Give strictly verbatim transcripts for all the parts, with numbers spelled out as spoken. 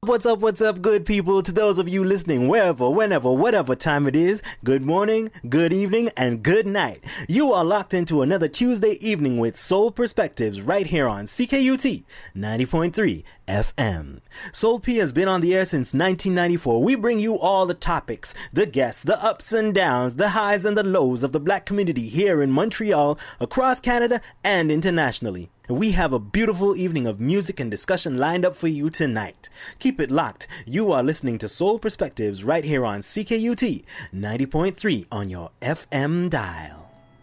What's up, what's up, good people? To those of you listening, wherever, whenever, whatever time it is, good morning, good evening, and good night. You are locked into another Tuesday evening with Soul Perspectives right here on C K U T ninety point three F M. Soul P has been on the air since nineteen ninety-four. We bring you all the topics, the guests, the ups and downs, the highs and the lows of the black community here in Montreal, across Canada, and internationally. We have a beautiful evening of music and discussion lined up for you tonight. Keep it locked. You are listening to Soul Perspectives right here on C K U T ninety point three on your F M dial.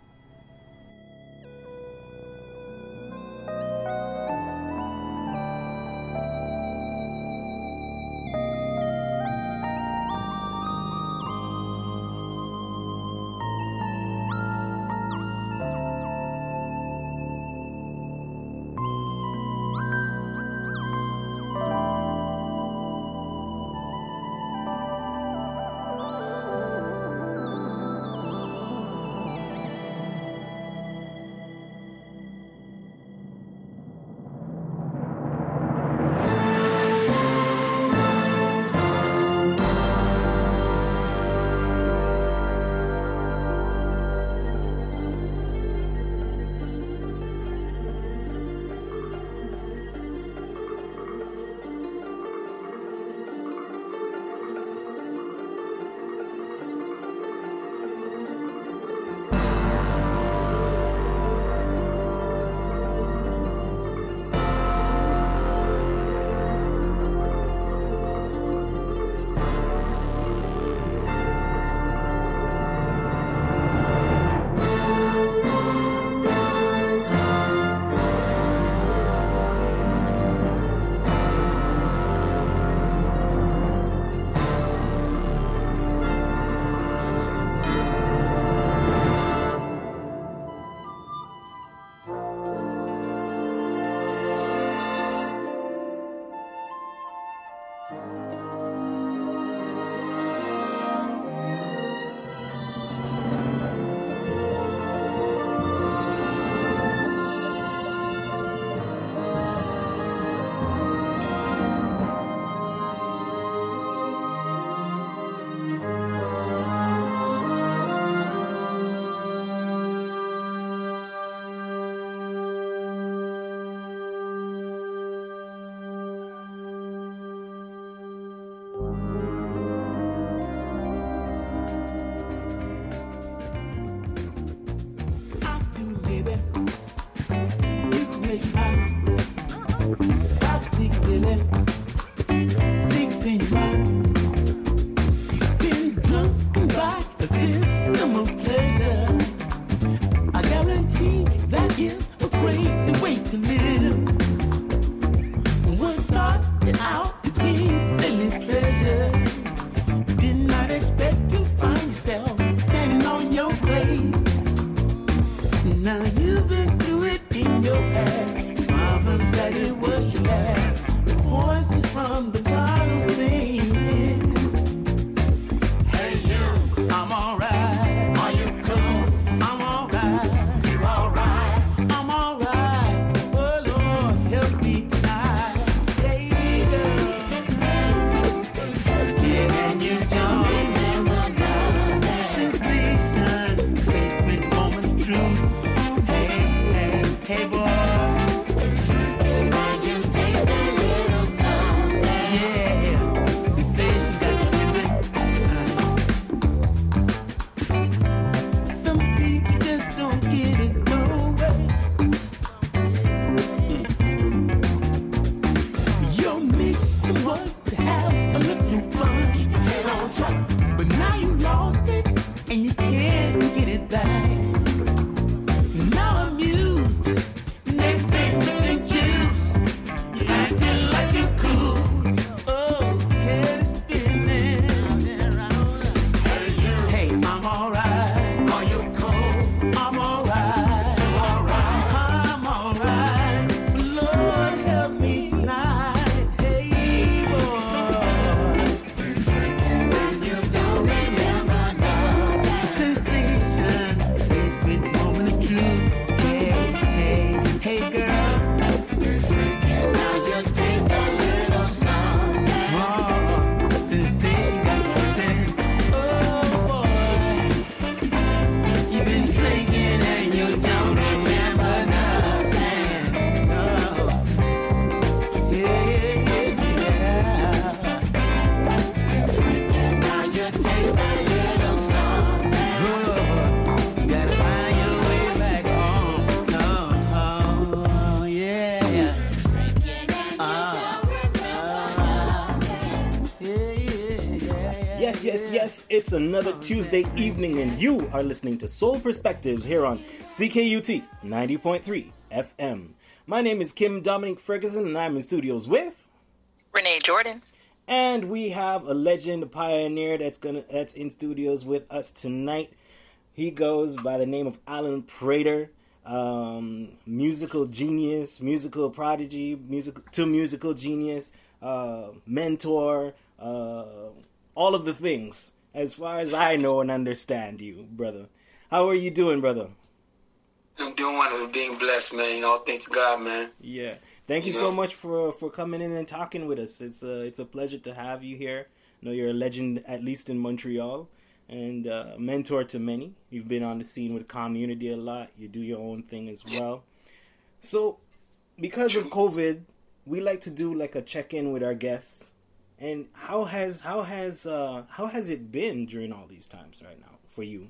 Now you've been through it in your past. Problems that it was your last. Voice Yes, it's another Tuesday evening, and you are listening to Soul Perspectives here on C K U T ninety point three F M. My name is Kim Dominique Ferguson, and I'm in studios with Renee Jordan. And we have a legend, a pioneer that's gonna that's in studios with us tonight. He goes by the name of Alan Prater, um, musical genius, musical prodigy, musical to musical genius, uh, mentor, uh, all of the things, as far as I know and understand you, brother. How are you doing, brother? I'm doing wonderful, being blessed, man. You know, thanks to God, man. Yeah. Thank you, you so know? much for, for coming in and talking with us. It's a, it's a pleasure to have you here. I know you're a legend, at least in Montreal, and uh, a mentor to many. You've been on the scene with community a lot. You do your own thing as well. So, because of COVID, we like to do like a check-in with our guests. And how has how has uh, how has it been during all these times right now for you?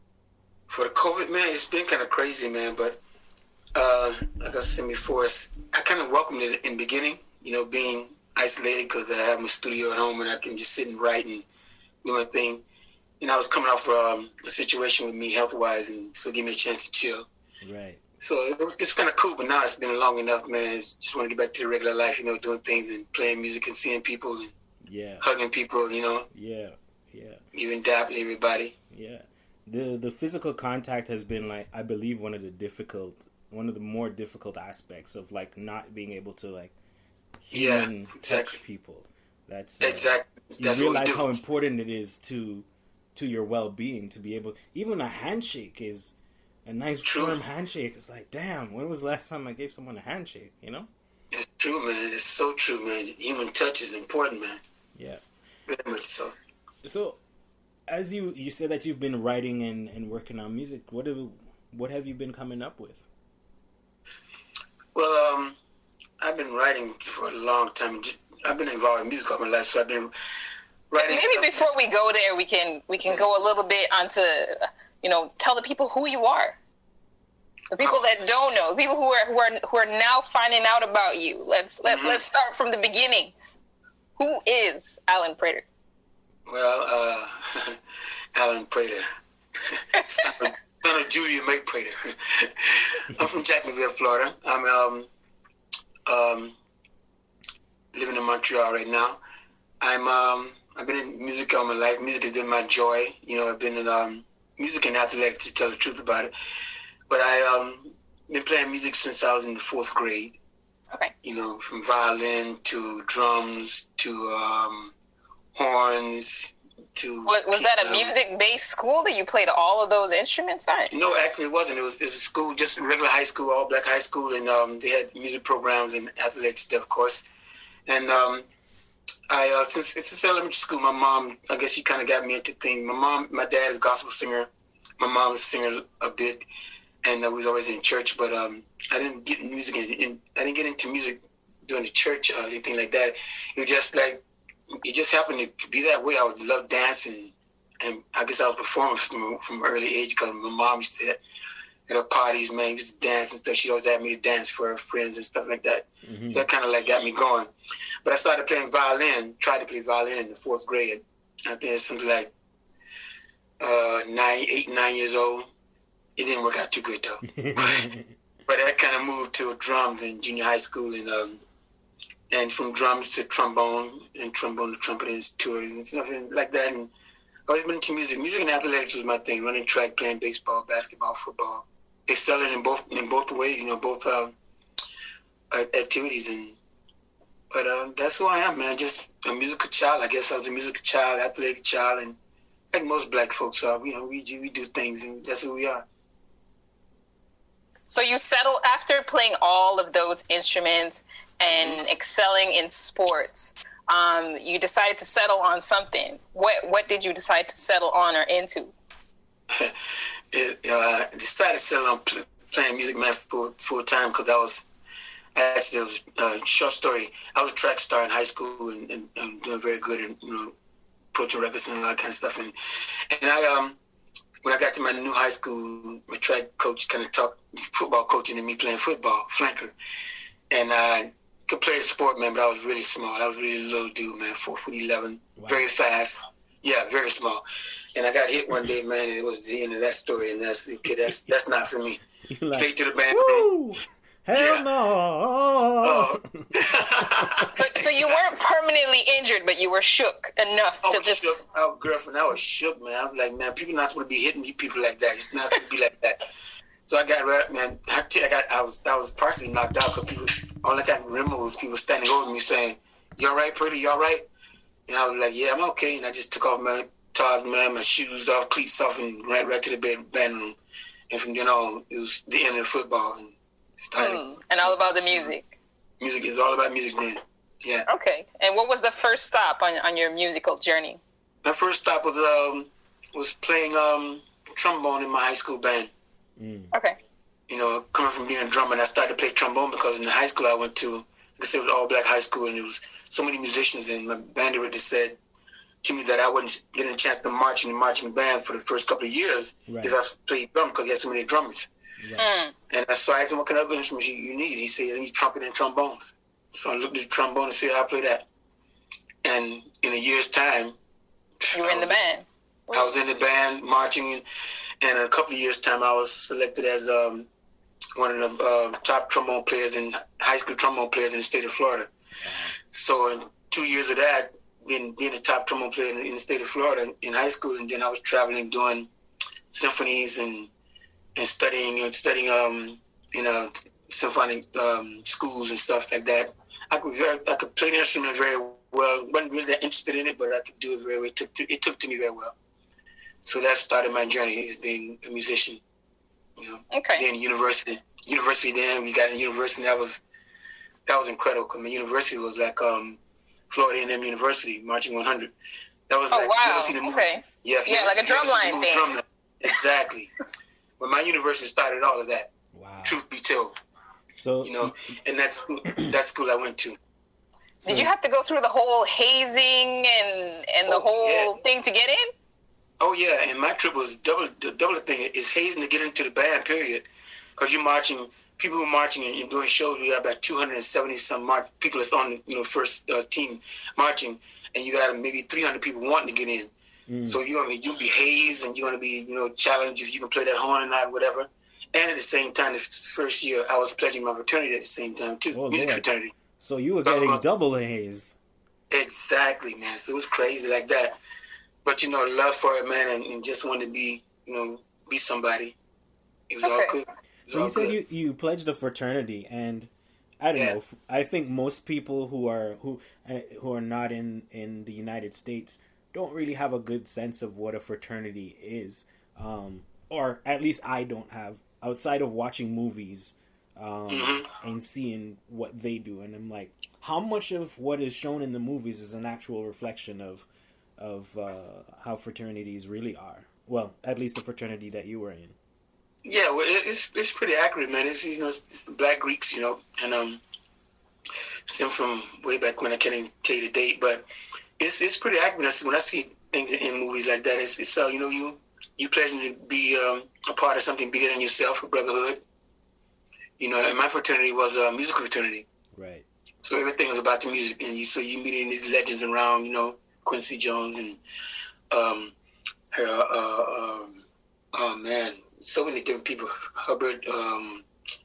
For the COVID, man, it's been kind of crazy, man. But uh, like I said before, it's, I kind of welcomed it in the beginning, you know, being isolated because I have my studio at home and I can just sit and write and do my thing. And I was coming off um, a situation with me health-wise, and so it gave me a chance to chill. Right. So it was, it's kind of cool, but now it's been long enough, man. It's just want to get back to the regular life, you know, doing things and playing music and seeing people and yeah, hugging people, you know. Yeah, yeah. Even dapping everybody. Yeah. The the physical contact has been, like, I believe, one of the difficult, one of the more difficult aspects of, like, not being able to, like, human yeah, exactly. touch people. That's uh, exactly. You That's realize what we do. how important it is to to your well-being to be able. Even a handshake is a nice True. firm handshake. It's like, damn, when was the last time I gave someone a handshake? You know? It's true, man. It's so true, man. Human touch is important, man. Yeah. Very much so. So, as you you said that you've been writing and, and working on music, what have what have you been coming up with? Well, um, I've been writing for a long time. Just, I've been involved in music all my life, so I've been writing. Maybe stuff. before we go there, we can we can go a little bit onto, you know, tell the people who you are. The people Oh. that don't know, people who are who are who are now finding out about you. Let's let Mhm. let's start from the beginning. Who is Alan Prater? Well, uh, Alan Prater, son, of, son of Julia May Prater. I'm from Jacksonville, Florida. I'm um, um, living in Montreal right now. I'm um, I've been in music all my life. Music has been my joy. You know, I've been in um, music and athletics, to tell the truth about it. But I um, been playing music since I was in the fourth grade. Okay. You know, from violin to drums to um, horns to. Was, was that a piano. music-based school that you played all of those instruments at? No, actually, it wasn't. It was, it was a school, just a regular high school, all black high school, and um, they had music programs and athletics stuff, of course. And um, I, uh, since it's a elementary school, my mom, I guess she kind of got me into things. My mom, my dad is a gospel singer. My mom was a singer a bit, and I was always in church. But um, I didn't get music. In, in, I didn't get into music during the church or anything like that. It was just like it just happened to be that way. I would love dancing, and I guess I was performing from from early age because my mom used to. At her parties, man, used to dance and stuff. She'd always have me to dance for her friends and stuff like that. Mm-hmm. So that kind of like got me going. But I started playing violin, tried to play violin in the fourth grade. I think it's something like uh, nine, eight, nine years old. It didn't work out too good though. but, but I kind of moved to drums in junior high school, and um, and from drums to trombone, and trombone to trumpet and tours and stuff like that. And I always been into music. Music and athletics was my thing. Running track, playing baseball, basketball, football. Excelling in both in both ways, you know, both uh, activities. And but uh, that's who I am, man. Just a musical child. I guess I was a musical child, athletic child, and like most black folks are, you know, we we do things, and that's who we are. So you settled after playing all of those instruments and excelling in sports. Um, you decided to settle on something. What what did you decide to settle on or into? it, uh, I decided to settle on pl- playing music, man, full full time because I was actually it was a uh, short story. I was a track star in high school and, and, and doing very good in, you know, approaching records and all that kind of stuff. And and I um when I got to my new high school, my track coach kind of talked football coaching and me playing football, flanker, and I could play the sport, man, but I was really small. I was really a little dude, man, four foot eleven, wow. Very fast. Yeah, very small. And I got hit one day, man, and it was the end of that story. And that's okay, that's that's not for me. Like, straight to the band room. Woo! Hell yeah. no! Oh. so, so you weren't permanently injured, but you were shook enough I to was just. shook. Oh, girlfriend, I was shook, man. I was like, man, people not supposed to be hitting people like that. It's not supposed to be like that. So I got right, man. I, I got, I was, I was partially knocked out because people. All I can remember was people standing over me saying, "You all right, pretty? You all right?" And I was like, "Yeah, I'm okay." And I just took off my togs, man, my shoes off, cleats off, and ran right to the bed, band room. And from then on, it was the end of the football. And started. Mm, and all about the music. Music is all about music then. Yeah. Okay. And what was the first stop on on your musical journey? My first stop was um was playing um trombone in my high school band. Mm. Okay. You know, coming from being a drummer, and I started to play trombone because in the high school I went to, because it was all black high school, and there was so many musicians, and my band director said to me that I wouldn't get a chance to march in the marching band for the first couple of years right. if I played drum because he had so many drummers. Right. Mm. And so I asked him, what kind of other instruments you, you need? He said, I need trumpet and trombones. So I looked at the trombone and said, I'll play that. And in a year's time, you were in the band. I was in the band marching, and, and in a couple of years' time, I was selected as um, one of the uh, top trombone players in high school trombone players in the state of Florida. So in two years of that, being, being the top trombone player in, in the state of Florida in high school, and then I was traveling doing symphonies and and studying and studying um you know symphonic um, schools and stuff like that. I could very, I could play the instrument very well. wasn't really that interested in it, but I could do it very well. It took to, it took to me very well. So that started my journey as being a musician. You know. Okay. Then university, university. Then we got in university. And that was that was incredible. Cause my university was like um, Florida A and M University, Marching one hundred. That was oh like, wow. You ever seen the movie? Okay. Yeah. Yeah, you, like a drumline thing. Drumline. Exactly. But my university started all of that. Wow. Truth be told. So you know, and that's that school I went to. Did you have to go through the whole hazing and and the Oh, whole yeah. thing to get in? Oh yeah, and my trip was double. The double thing is hazing to get into the band. Period, because you're marching. People who are marching and you're doing shows. We got about two hundred seventy some march people that's on you know first uh, team marching, and you got maybe three hundred people wanting to get in. Mm. So you're gonna be, you'll be hazed, and you're gonna be you know challenged if you can play that horn or not, whatever. And at the same time, the first year I was pledging my fraternity at the same time too, oh, music Lord. fraternity. So you were getting going, double hazed. Exactly, man. So it was crazy like that. But, you know, love for it, man, and, and just wanted to be, you know, be somebody. It was okay. all good. Was so all you said good. you, you pledged a fraternity, and I don't yeah. know. I think most people who are who who are not in, in the United States don't really have a good sense of what a fraternity is, um, or at least I don't have. Outside of watching movies um, mm-hmm. and seeing what they do, and I'm like, how much of what is shown in the movies is an actual reflection of of uh, how fraternities really are? Well, at least the fraternity that you were in. Yeah, well, it's it's pretty accurate, man. It's you know, it's, it's the Black Greeks, you know, and um, some from way back when I can't even tell you the date, but it's it's pretty accurate. When I see things in movies like that, it's it's uh, you know you you pledging to be um, a part of something bigger than yourself, a brotherhood. You know, and my fraternity was a musical fraternity. Right. So everything was about the music, and you so you meeting these legends around, you know, Quincy Jones and um, her, uh, um, oh man, so many different people. Hubbard, um,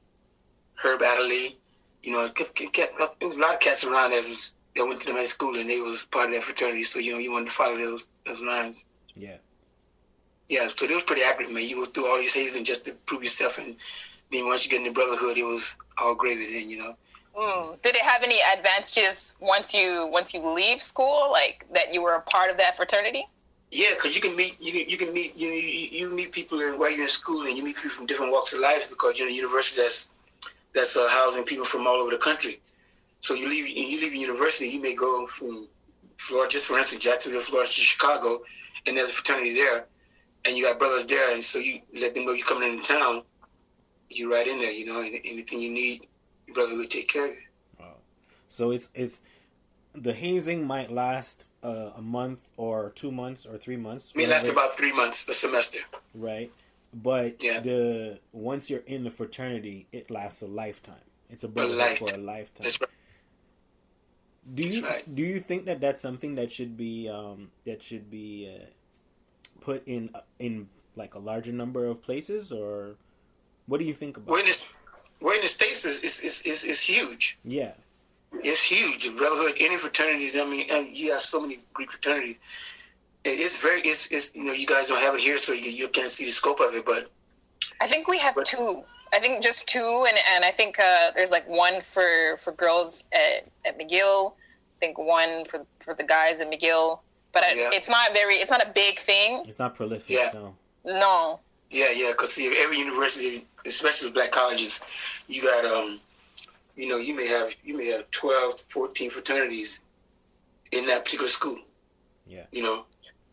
Herb Adderley, you know, there was a lot of cats around that was that went to the med school and they was part of that fraternity. So you know, you wanted to follow those those lines. Yeah. Yeah, so it was pretty accurate, man. You go through all these hazing just to prove yourself, and then once you get in the brotherhood, it was all gravy then, you know. Mm. Did it have any advantages once you once you leave school, like that you were a part of that fraternity? Yeah, because you can meet you can you can meet you you, you meet people in, while you're in school, and you meet people from different walks of life because you're in a university that's that's uh, housing people from all over the country. So you leave you leave university, you may go from Florida, just for instance, Jacksonville, Florida to Chicago, and there's a fraternity there, and you got brothers there, and so you let them know you're coming into town. You're right in there, you know, and anything you need, your brother will take care of you. Wow. So it's it's the hazing might last uh, a month or two months or three months. It may last about three months, a semester. Right, but yeah. the once you're in the fraternity, it lasts a lifetime. It's a brotherhood for a lifetime. That's right. Do you That's right. do you think that that's something that should be um, that should be uh, put in in like a larger number of places, or what do you think about? We're in this, we're in the States is is, is, is, is huge. Yeah, It's huge. The brotherhood, any fraternities. I mean, and you have so many Greek fraternities. It's very. It's, it's you know you guys don't have it here, so you you can't see the scope of it. But I think we have but, two. I think just two, and, and I think uh, there's like one for, for girls at, at McGill. I think one for for the guys at McGill. But I, Yeah. it's not very. It's not a big thing. it's not prolific. Yeah. No. No. Yeah, yeah. Because see, every university, especially black colleges, you got um, you know, you may have you may have twelve, fourteen fraternities in that particular school. Yeah. You know,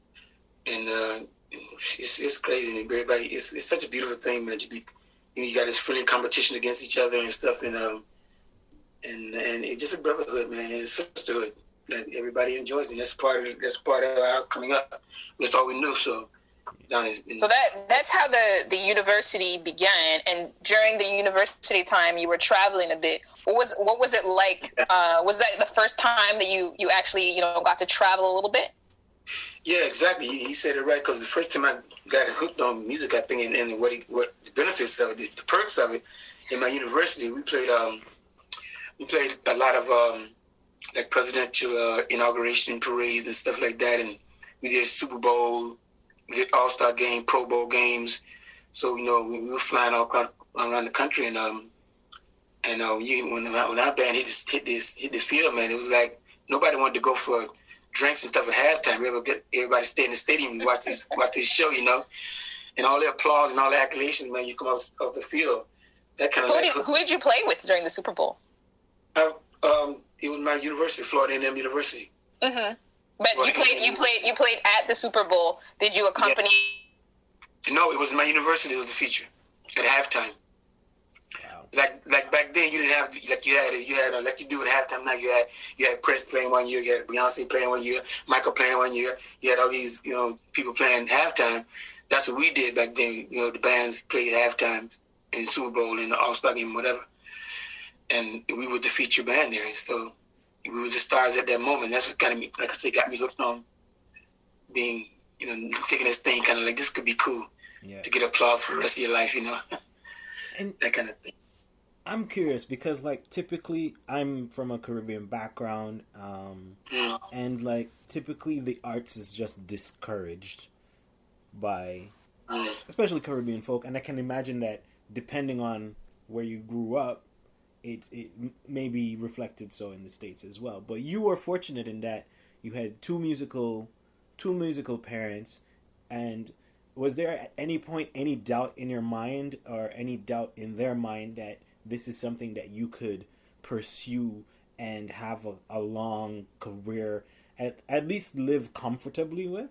and uh, it's it's crazy. And everybody, it's it's such a beautiful thing, man. To be, you know, you got this friendly competition against each other and stuff, and um, and and it's just a brotherhood, man, and sisterhood that everybody enjoys, and that's part of that's part of our coming up. That's all we knew. So down in, in So that that's how the, the university began. And during the university time, you were traveling a bit. What was what was it like? Uh, was that the first time that you, you actually you know got to travel a little bit? Yeah, exactly. He, he said it right, because the first time I got hooked on music, I think, and, and what he, what the benefits of it, the, the perks of it, in my university, we played um we played a lot of um like presidential uh, inauguration parades and stuff like that, and we did Super Bowl, we did All Star Game, Pro Bowl games. So you know we, we were flying all around, around the country, and um and uh, you, when when our band hit this hit this hit the field, man, it was like nobody wanted to go for drinks and stuff at halftime. We ever get everybody stay in the stadium and watch this watch this show, you know, and all the applause and all the acclamations, man. You come off, off the field, that kind of. Who like, did who did you play with during the Super Bowl? Uh, um, it was my university, Florida A and M University. Mm-hmm. But you played you played you played at the Super Bowl. Did you accompany? Yeah. No, it was my university that was the feature at halftime. Wow. Like like back then, you didn't have like you had you had uh, like you do at halftime now. You had you had Prince playing one year, you had Beyonce playing one year, Michael playing one year. You had all these you know people playing halftime. That's what we did back then. You know, the bands played halftime in the Super Bowl and the All Star Game, whatever. And we were the feature band there, and so we were the stars at that moment. That's what kind of, like I said, got me hooked on being, you know, taking this thing kind of like this could be cool Yeah. to get applause for the rest of your life, you know, And that kind of thing. I'm curious because, like, typically I'm from a Caribbean background, um, Mm. and like typically the arts is just discouraged by, Mm. especially Caribbean folk, and I can imagine that depending on where you grew up, it it m- may be reflected so in the States as well. But you were fortunate in that you had two musical, two musical parents, and was there at any point any doubt in your mind or any doubt in their mind that this is something that you could pursue and have a, a long career, at at least live comfortably with?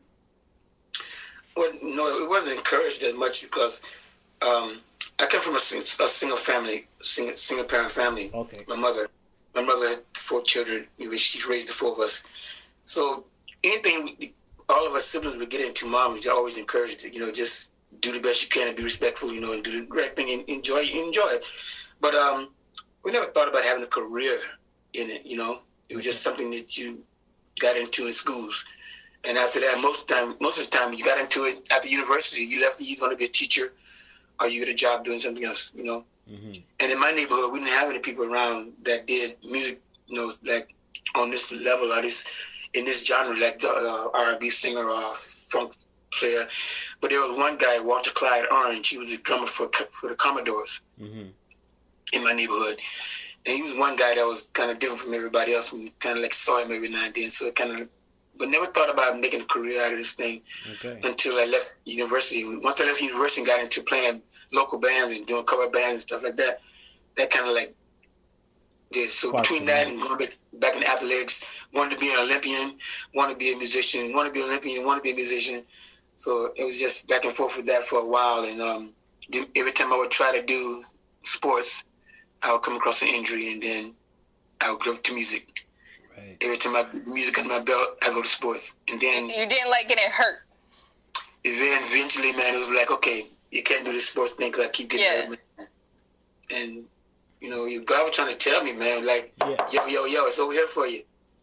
Well, no, it wasn't encouraged that much because um, I come from a, sing- a single family, single, single parent family. Okay. My mother, my mother had four children. You know, she raised the four of us. So anything we, all of our siblings would get into, mom was always encouraged to, you know, just do the best you can and be respectful, you know, and do the right thing and enjoy enjoy it. But um, we never thought about having a career in it, you know. It was just something that you got into in schools. And after that, most time, most of the time, you got into it after university. You left, you want to be a teacher, or you get a job doing something else, you know. Mm-hmm. And in my neighborhood, we didn't have any people around that did music, you know, like on this level, or this in this genre, like the uh, R and B singer or funk player. But there was one guy, Walter Clyde Orange. He was a drummer for for the Commodores Mm-hmm. in my neighborhood. And he was one guy that was kind of different from everybody else. We kind of like saw him every now and then, so it kind of. But never thought about making a career out of this thing Okay. until I left university. Once I left university and got into playing local bands and doing cover bands and stuff like that, that kind of like did. So Sparked between the that mind. and going back, back in athletics, wanted to be an Olympian, wanted to be a musician, wanted to be an Olympian, wanted to be a musician. So it was just back and forth with that for a while. And um, then every time I would try to do sports, I would come across an injury, and then I would go to music. Right. Every time I put music under my belt, I go to sports. And then You didn't like getting hurt. Even eventually, man, it was like, okay, you can't do this sports thing because I keep getting Yeah. hurt, man. And, you know, you God was trying to tell me, man, like, Yeah. yo, yo, yo, it's over here for you.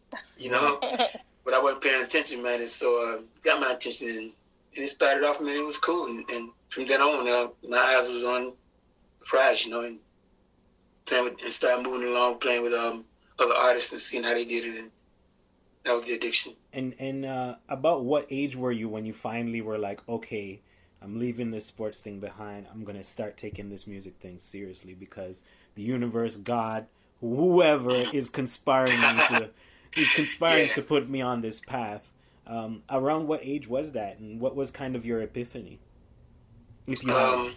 you know. But I wasn't paying attention, man, and so uh, got my attention, and, and it started off, man, it was cool, and, and from then on, uh, my eyes was on the prize, you know, and playing with, and started moving along, playing with um, other artists and seeing how they did it, and that was the addiction. And and uh, about what age were you when you finally were like, okay, I'm leaving this sports thing behind. I'm gonna start taking this music thing seriously because the universe, God, whoever is conspiring to, is conspiring yeah. to put me on this path. Um, around what age was that, and what was kind of your epiphany? If you um,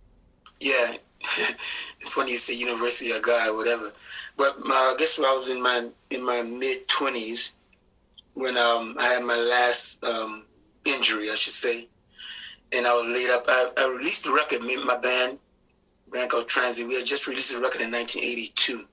yeah, it's funny you say university or God, whatever. But my, I guess when I was in my in my mid twenties. When um, I had my last um, injury, I should say, and I was laid up. I, I released the record, me and my band, band called Transit. We had just released the record in nineteen eighty-two.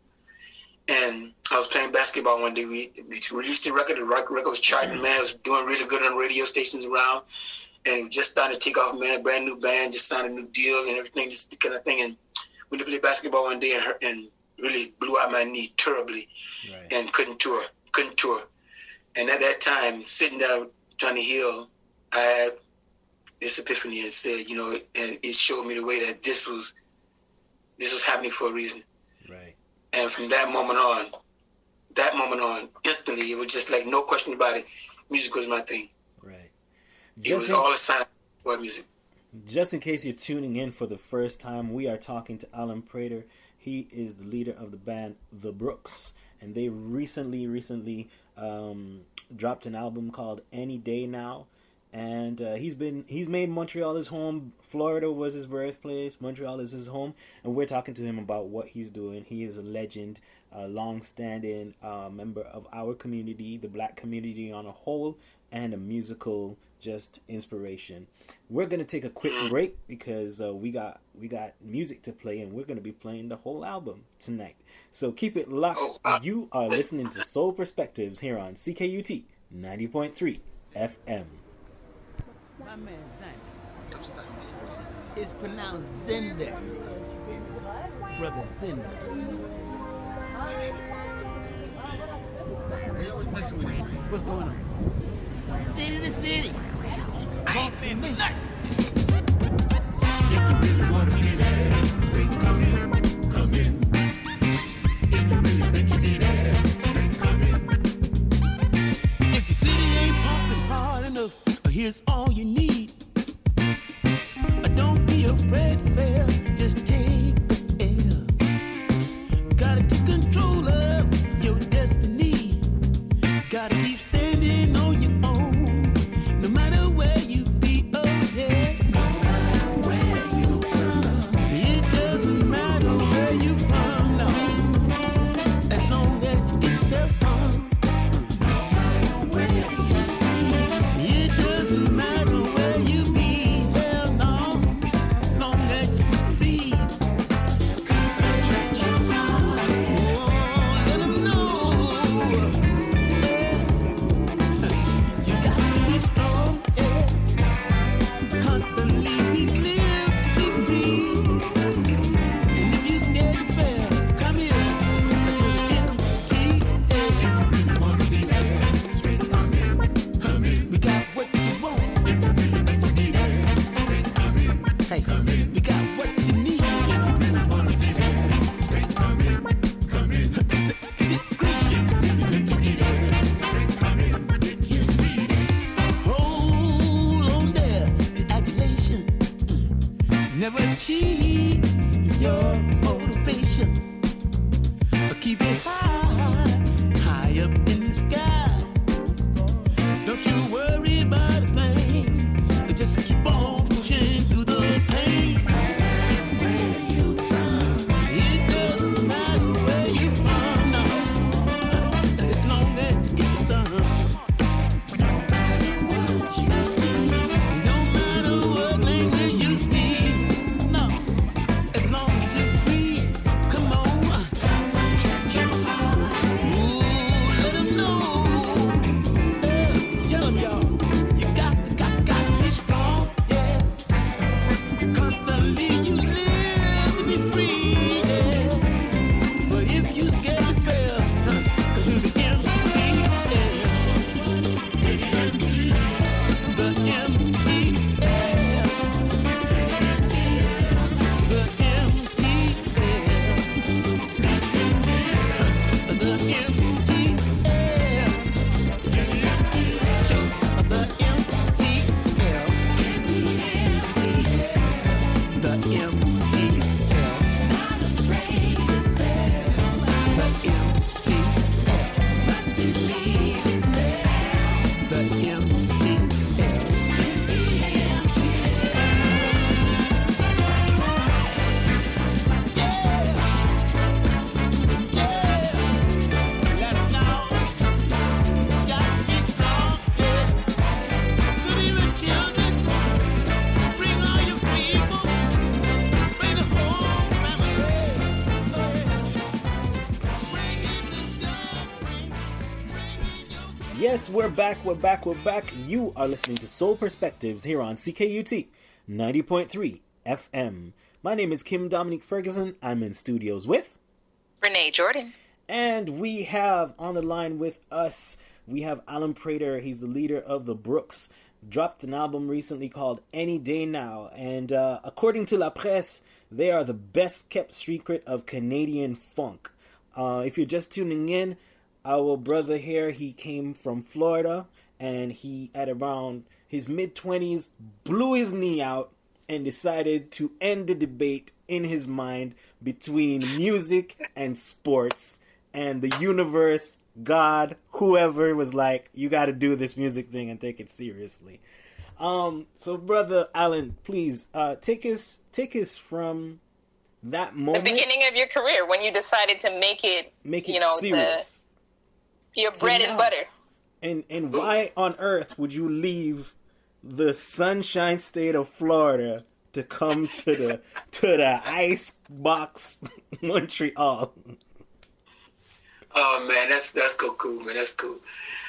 And I was playing basketball one day. We, we released the record. The record was charting, man. It was doing really good on radio stations around. And it was just starting to take off, man. Brand new band, just signed a new deal and everything, just the kind of thing. And went to play basketball one day and, hurt, and really blew out my knee terribly, right. And couldn't tour, couldn't tour. And at that time, sitting down trying to heal, I had this epiphany and said, you know, and it showed me the way that this was this was happening for a reason. Right. And from that moment on, that moment on, instantly, it was just like no question about it. Music was my thing. Right. Just it was in, all a sign for music. Just in case you're tuning in for the first time, we are talking to Alan Prater. He is the leader of the band The Brooks, and they recently, recently. Um, dropped an album called Any Day Now, and uh, he's been he's made Montreal his home. Florida was his birthplace. Montreal is his home, and we're talking to him about what he's doing. He is a legend, a long-standing uh, member of our community, the Black community on a whole, and a musical just inspiration. We're gonna take a quick break because uh, we got we got music to play, and we're gonna be playing the whole album tonight. So keep it locked. You are listening to Soul Perspectives here on C K U T ninety point three F M. My man Zandy. It's pronounced Zender. Brother Zender. What's going on? City to city. I ain't been me. If you really want to feel it, straight come in, come in. If you really think you need it, straight come in. If your city ain't pumping hard enough, here's all you need. Don't be afraid to fail, just take the L. Gotta take control of your destiny. Gotta keep standing on your own, no matter where you be, oh yeah. No matter where you from, it doesn't matter where you from, no. As long as you get yourself some. No matter where you be, it doesn't matter where you be, hell no. Long as you succeed. Concentrate your heart. Oh, let them know. You got to be strong, yeah. Constantly we live to be free. And if you scared to fail, come here to the M T A. If you really want to be there, straight come in, come in. We got what you want. If you really think you need it, straight come in, hey, come in. We got what you need. If you really want to be there, straight come in, come in. If you really think you need it, straight come in, if you need it. Hold on there to adulation. Mm. Never cheat your motivation. Keep it high, high up in the sky. Don't you worry about a thing, but just keep on pushing through the pain. Where you from? It doesn't matter where you from, no. As long as you get some. No matter what you speak, no matter what language you speak, no. As long as you're free, come on. Concentrate your heart. Yes, we're back, we're back, we're back. You are listening to Soul Perspectives here on C K U T ninety point three F M. My name is Kim Dominique Ferguson. I'm in studios with Renee Jordan. And we have on the line with us, we have Alan Prater. He's the leader of the Brooks. Dropped an album recently called Any Day Now. And uh, according to La Presse, they are the best kept secret of Canadian funk. Uh, if you're just tuning in, our brother here, he came from Florida. And he, at around his mid-twenties, blew his knee out and decided to end the debate in his mind between music and sports. And the universe, God, whoever was like, you got to do this music thing and take it seriously. Um, so, brother Alan, please uh, take us take us from that moment. The beginning of your career when you decided to make it, make it you know, serious. The, your bread so and now, butter. And and why on earth would you leave the sunshine state of Florida to come to the to the ice box Montreal? Oh man, that's that's cool, cool man. That's cool.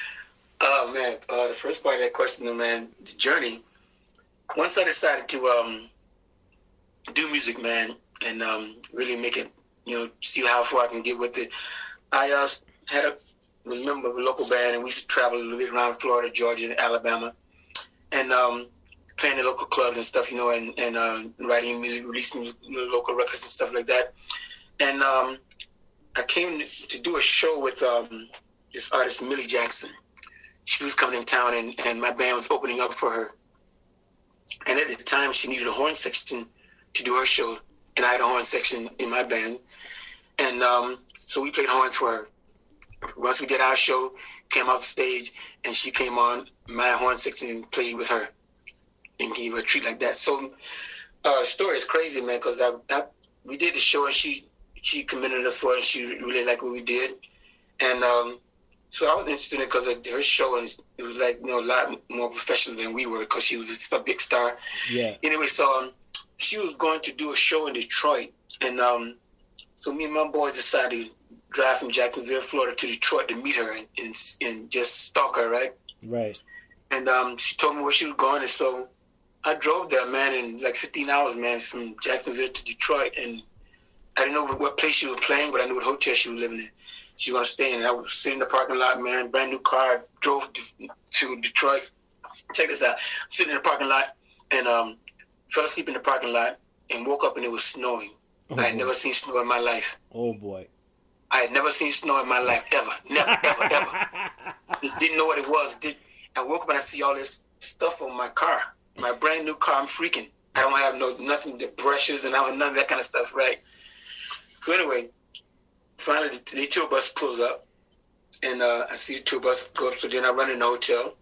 Oh man, uh, the first part of that question, man, the journey. Once I decided to um, do music, man, and um, really make it, you know, see how far I can get with it. I uh, had a was a member of a local band, and we used to travel a little bit around Florida, Georgia, Alabama, and um, playing the local clubs and stuff, you know, and and uh, writing music, releasing local records and stuff like that, and. Um, I came to do a show with um, this artist, Millie Jackson. She was coming in town, and, and my band was opening up for her. And at the time, she needed a horn section to do her show, and I had a horn section in my band. And um, so we played horns for her. Once we did our show, came off the stage, and she came on my horn section and played with her and gave her a treat like that. So uh, the story is crazy, man, because I, I, we did the show, and she... She commended us for it, and she really liked what we did. And um, so I was interested in it because of her show, and it was like, you know, a lot more professional than we were because she was a big star. Yeah. Anyway, so um, she was going to do a show in Detroit. And um, so me and my boys decided to drive from Jacksonville, Florida to Detroit to meet her and, and, and just stalk her, right? Right. And um, she told me where she was going, and so I drove there, man, in like fifteen hours, man, from Jacksonville to Detroit. And I didn't know what place she was playing, but I knew what hotel she was living in. She was going to stay in. And I was sitting in the parking lot, man, brand new car, drove to Detroit. Check this out. Sitting in the parking lot and um, fell asleep in the parking lot and woke up and it was snowing. Oh, I had boy. never seen snow in my life. Oh, boy. I had never seen snow in my life, ever. Never, ever, ever. Didn't know what it was. Did I woke up and I see all this stuff on my car, my brand new car. I'm freaking. I don't have no nothing, the brushes and I don't, none of that kind of stuff, right? So anyway, finally the, the tour bus pulls up, and uh, I see the tour bus go up. So then I run in the hotel,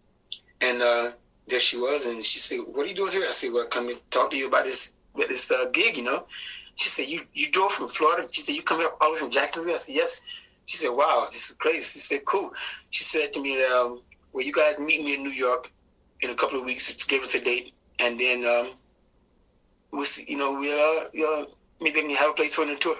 and uh, there she was, and she said, "What are you doing here?" I said, "Well, come to talk to you about this about this uh, gig, you know." She said, "You you drove from Florida?" She said, "You come here all the way from Jacksonville?" I said, "Yes." She said, "Wow, this is crazy." She said, "Cool." She said to me, um, "Well, you guys meet me in New York in a couple of weeks." She gave us a date, and then um, we'll see. You know, we'll. Uh, you know, maybe I can have a place for the tour.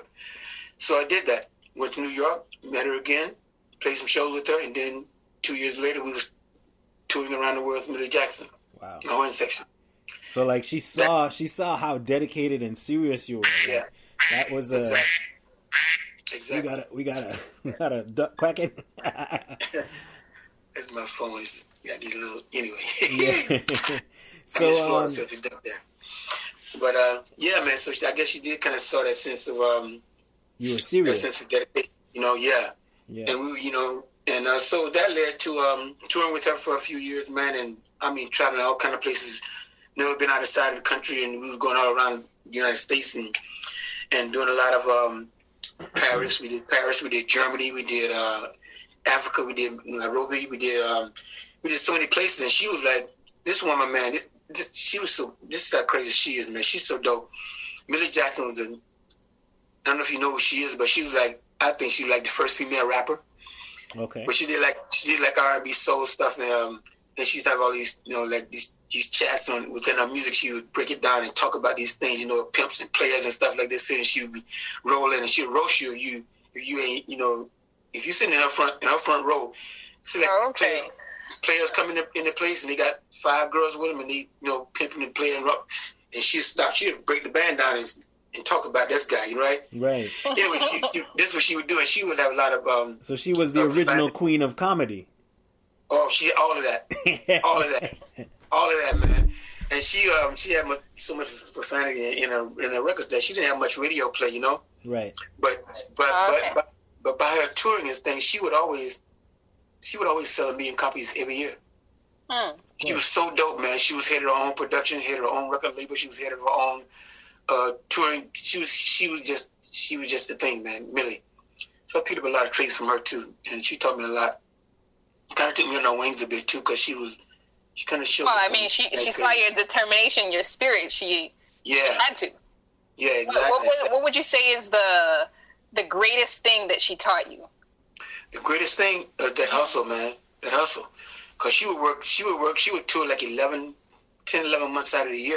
So I did that. Went to New York, met her again, played some shows with her, and then two years later, we was touring around the world with Millie Jackson. Wow. My horn section. So like she saw, that, she saw how dedicated and serious you were. Yeah. That was a. Uh, exactly. We gotta, we gotta, we gotta duck quacking. That's my phone. It's got these little anyway. Yeah. So I'm just um, so we duck there. But uh, yeah, man. So she, I guess she did kind of saw that sense of um, you were serious. That sense of dedication, you know, yeah. Yeah. And we, you know, and uh, so that led to um, touring with her for a few years, man. And I mean, traveling all kind of places. Never been outside of the country, and we was going all around the United States and and doing a lot of um, Paris. We did Paris. We did Germany. We did uh, Africa. We did Nairobi. We did um, we did so many places. And she was like, "This woman, man." This, this, she was so. This is how crazy she is, man. She's so dope. Millie Jackson was the. I don't know if you know who she is, but she was like. I think she was like the first female rapper. Okay. But she did like she did like R and B soul stuff, and um, and she used to have all these, you know, like these these chats on within her music. She would break it down and talk about these things, you know, pimps and players and stuff like this. And she would be rolling, and she would roast you if you if you ain't, you know, if you sitting in her front in her front row, select Oh, okay. players. Players come in the, in the place, and they got five girls with them, and they, you know, pimping and playing rock. And she'd stop. She'd break the band down and, and talk about this guy, you know, right? Right. Anyway, she, she, this is what she would do, and she would have a lot of um. So she was the Uh, original fine. queen of comedy. Oh, she all of that, all of that, all of that, man. And she um she had much, so much profanity in, in her in her records that she didn't have much radio play, you know. Right. But but Oh, okay. but, but but by her touring and things, she would always she would always sell a million copies every year. Hmm. She was so dope, man. She was head of her own production, head of her own record label. She was head of her own uh, touring. She was she was just she was just the thing, man. Millie. So I picked up a lot of traits from her too, and she taught me a lot. Kind of took me on her wings a bit too, because she was she kind of showed. Well, me I some mean, she she nice saw things. your determination, your spirit. She Yeah, had to. yeah, What, exactly. what, what, what would you say is the the greatest thing that she taught you? The greatest thing is that hustle, man. That hustle. Because she would work, she would work, she would tour like eleven, ten, eleven months out of the year.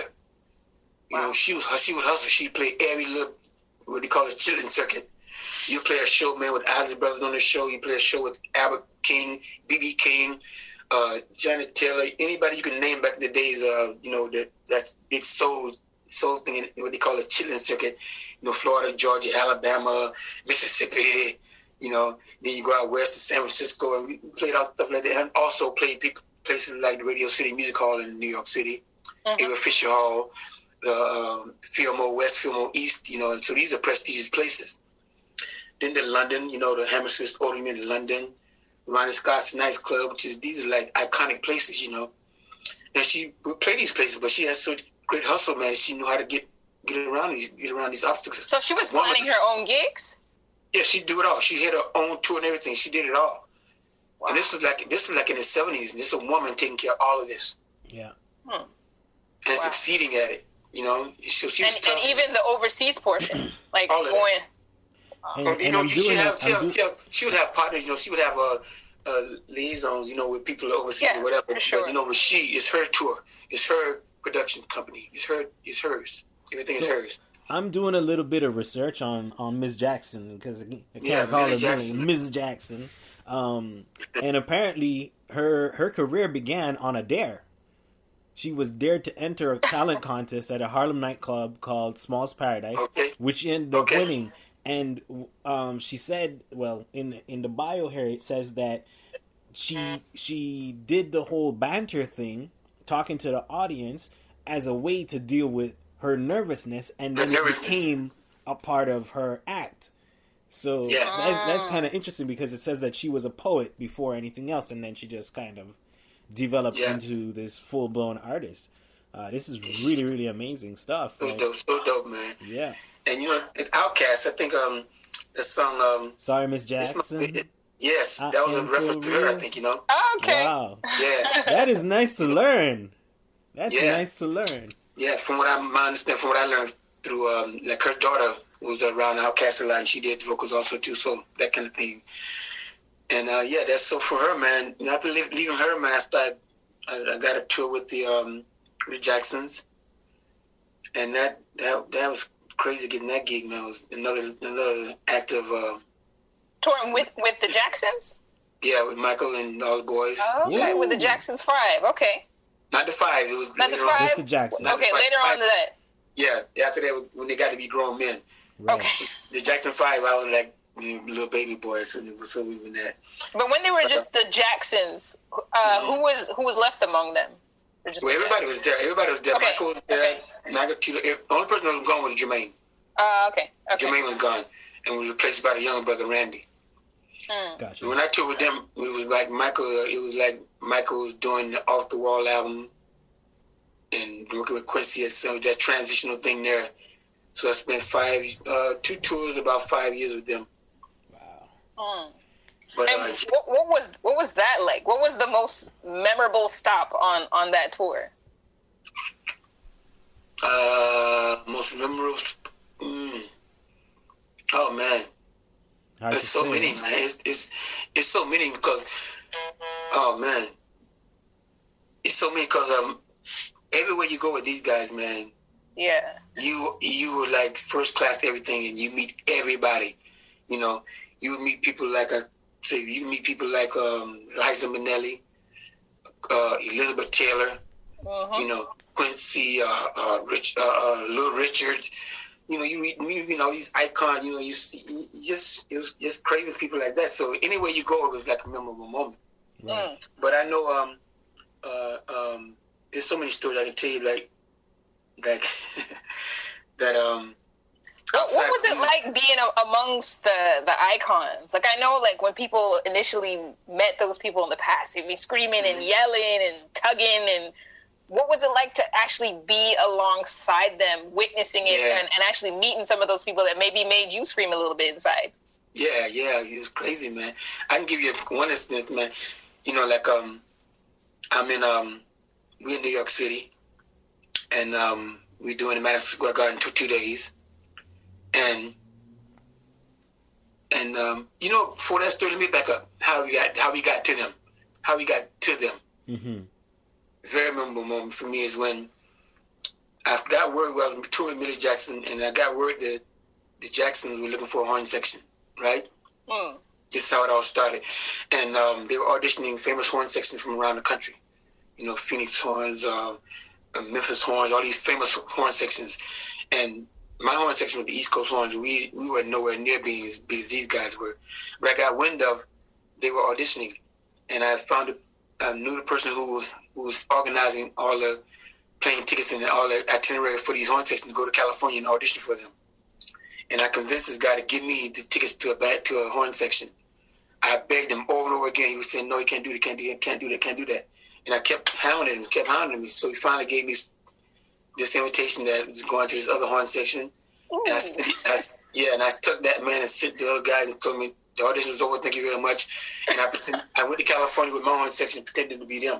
You know, she was she would hustle. She'd play every little, what they call it, chilling circuit. You play a show, man, with Isley Brothers on the show. You play a show with Albert King, B B King, uh, Janet Taylor, anybody you can name back in the days, uh, you know, that that's big soul, soul thing, in what they call a chilling circuit. You know, Florida, Georgia, Alabama, Mississippi, you know, then you go out west to San Francisco, and we played all stuff like that, and also played people, places like the Radio City Music Hall in New York City, Mhm. Ava Fisher Hall, the um, Fillmore West, Fillmore East, you know, and so these are prestigious places. Then the London, you know, the Hammersmith Auditorium in London, Ronnie Scott's Nice Club, which is, these are like iconic places, you know. And she would play these places, but she has such great hustle, man. She knew how to get get around these get around these obstacles. So she was One planning was- her own gigs. Yeah, she do it all. She had her own tour and everything. She did it all. Wow. And this was like this was like in the seventies. And this is a woman taking care of all of this Yeah. Hmm. and succeeding at it. You know, so she was And, tough. and even the overseas portion, like All of going. And, Or, you and know, I'm she doing have, a, she, I'm have, do- she, have, she would have partners. You know, she would have uh, uh, liaisons. You know, with people overseas Yeah, or whatever. for sure. But you know, with she, it's her tour. It's her production company. It's her. It's hers. Everything is So- hers. I'm doing a little bit of research on on Miss Jackson because I can't Yeah, call Millie her Jackson. Millie, Miss Jackson. Um, and apparently her her career began on a dare. She was dared to enter a talent contest at a Harlem nightclub called Small's Paradise, Okay. which ended up Okay. winning. And um, she said, well, in in the bio here it says that she she did the whole banter thing, talking to the audience as a way to deal with her nervousness, and then Her it nervousness. became a part of her act. So Yeah. that's that's kind of interesting because it says that she was a poet before anything else, and then she just kind of developed Yeah. into this full blown artist. Uh, this is really really amazing stuff. So Like, dope. So dope, man. yeah. And you know, in Outkast, I think um, the song um, Sorry, Miss This Jackson. must- yes, I that was a am reference for to her. I real. think you know. Oh, okay. Wow, Yeah, that is nice to learn. That's Yeah. nice to learn. yeah. From what I my understand, from what I learned through um, like her daughter was around Outkast a lot, and she did vocals also too. So that kind of thing. And uh, yeah, that's so for her, man. After leave, leaving her, man, I started. I, I got a tour with the um, the Jacksons, and that that that was crazy getting that gig, man. It was another another act of uh, Touring with with the Jacksons. yeah, with Michael and all the boys. Oh, okay, Whoa. with the Jacksons Five. Okay, Not the five. It was Not the later on. five? Just the Jackson. Not okay. the five. Later on to that. Yeah, after that, when they got to be grown men. Right. Okay, The Jackson Five, I was like the little baby boy, so it was so even that. but when they were just the Jacksons, uh, who was who was left among them? Or just Well, the everybody was there. Everybody was there. Okay, Michael was there. Michael Tito. The only person that was gone was Jermaine. Uh, okay. Okay. Jermaine was gone and was replaced by the younger brother Randy. Mm. Gotcha. And when I toured with them, it was like Michael. Uh, it was like Michael was doing the Off the Wall album and working with Quincy at some that transitional thing there. So I spent five, uh, two tours, about five years with them. Wow. Mm. But And uh, what, what was what was that like? What was the most memorable stop on on that tour? uh, most memorable. Mm, oh man. Hard There's to so say. many, man. It's, it's it's so many because, oh man, it's so many because um, everywhere you go with these guys, man, Yeah. you you were like first class everything, and you meet everybody. You know, you would meet people like I So you meet people like um, Liza Minnelli, uh, Elizabeth Taylor, Uh-huh. you know, Quincy, uh, uh, Rich, uh, uh, Little Richard. You know, you meet, you know, these icons. You know, you see, you just it was just crazy people like that. So anywhere you go, it was like a memorable moment. Mm. But I know um, uh, um, there's so many stories I can tell you, like, like that. Um, What, what was it like being a, amongst the, the icons? Like, I know, like, when people initially met those people in the past, they'd be screaming and yelling and tugging. And what was it like to actually be alongside them, witnessing it, Yeah. and, and actually meeting some of those people that maybe made you scream a little bit inside? Yeah, yeah, it was crazy, man. I can give you one instance, man. You know, like um, I'm in um, we in New York City, and um, we're doing the Madison Square Garden for two days, and and um, you know, before that story, let me back up. How we got, how we got to them, how we got to them. Mm-hmm. Very memorable moment for me is when I got word. Well, I was touring Millie Jackson, and I got word that the Jacksons were looking for a horn section, right? Mm. Just how it all started. And um, they were auditioning famous horn sections from around the country. You know, Phoenix horns, uh, uh, Memphis horns, all these famous horn sections. And my horn section was the East Coast horns. We we were nowhere near being as big as these guys were. But I got wind of they were auditioning. And I found, a, I knew the person who was, who was organizing all the plane tickets and all the itinerary for these horn sections to go to California and audition for them. And I convinced this guy to give me the tickets to a back to a horn section. I begged him over and over again. He was saying, "No, he can't do that, can't do that, can't do that, can't do that." And I kept hounding him, kept hounding me. So he finally gave me this invitation that was going to this other horn section. Ooh. And I, I, yeah, and I took that man and sent the other guys and told me the audition was over. Thank you very much. And I pretend, I went to California with my horn section, pretending to be them.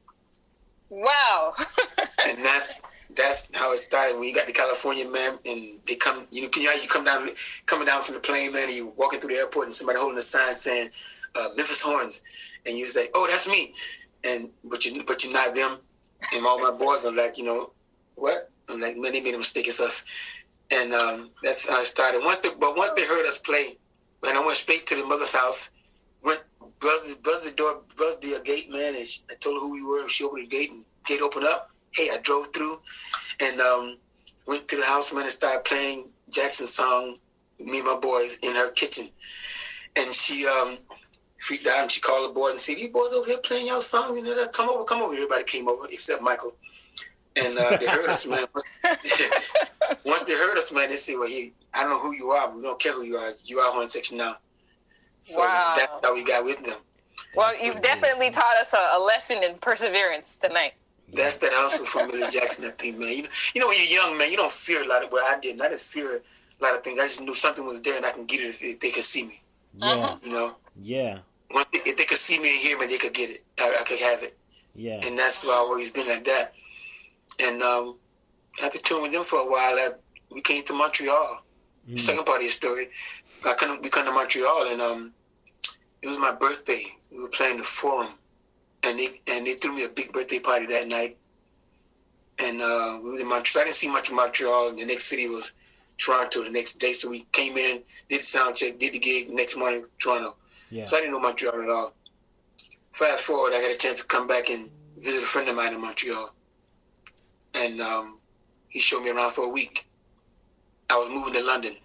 Wow. And that's that's how it started. When you got to California, man, and they come, you know, you, know, you come down, coming down from the plane, man, and you walking through the airport, and somebody holding a sign saying uh, Memphis Horns, and you say, "Oh, that's me," and but you but you're not them. And all my boys are like, you know, what? I'm like, man, they made a mistake. It's us. And um, that's how it started. Once they, but once they heard us play, and I went straight to the mother's house, went buzzed, buzzed the door, buzzed the gate, man, and she, I told her who we were, and she opened the gate, and gate opened up. Hey, I drove through and um, went to the house, man, and started playing Jackson's song, me and my boys, in her kitchen. And she um, freaked out, and she called the boys and said, "You boys over here playing y'all song? You know, come over, come over." Everybody came over except Michael. And uh, they heard us, man. Once they heard us, man, they said, "Well, hey, I don't know who you are, but we don't care who you are. You are horn section now." So Wow. that's how we got with them. Well, you've definitely taught us a, a lesson in perseverance tonight. That's that hustle from Millie Jackson, I think, man. You know, you know, when you're young, man, you don't fear a lot of what I did. I didn't fear a lot of things. I just knew something was there and I can get it if, if they could see me. Yeah. You know? Yeah. Once they, if they could see me and hear me, they could get it. I, I could have it. Yeah. And that's why I've always been like that. And um, after touring with them for a while, I, we came to Montreal. Mm. The second part of the story, I come, we come to Montreal, and um, it was my birthday. We were playing the Forum. And they and they threw me a big birthday party that night. And uh, we were in Montreal. I didn't see much of Montreal. And the next city was Toronto the next day. So we came in, did the sound check, did the gig. Next morning, Toronto. Yeah. So I didn't know Montreal at all. Fast forward, I got a chance to come back and visit a friend of mine in Montreal. And um, he showed me around for a week. I was moving to London.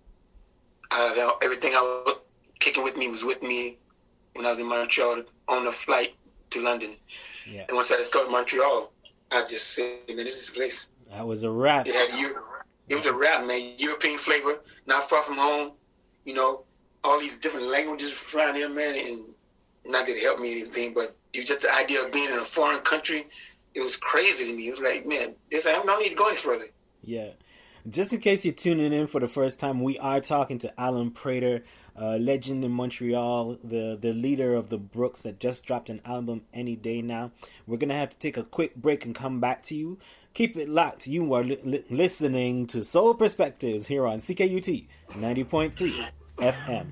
I, everything I was kicking with me was with me when I was in Montreal on the flight to London. Yeah. And once I discovered Montreal, I just said, man, this is the place. That was a wrap. It had Euro- it was a wrap, man. European flavor, not far from home. You know, all these different languages around here, man. And not that it helped me anything, but it was just the idea of being in a foreign country. It was crazy to me. It was like, man, this I don't need to go any further. Yeah. Just in case you're tuning in for the first time, we are talking to Alan Prater, uh, legend in Montreal, the, the leader of the Brooks that just dropped an album any day now. We're going to have to take a quick break and come back to you. Keep it locked. You are li- li- listening to Soul Perspectives here on C K U T ninety point three F M.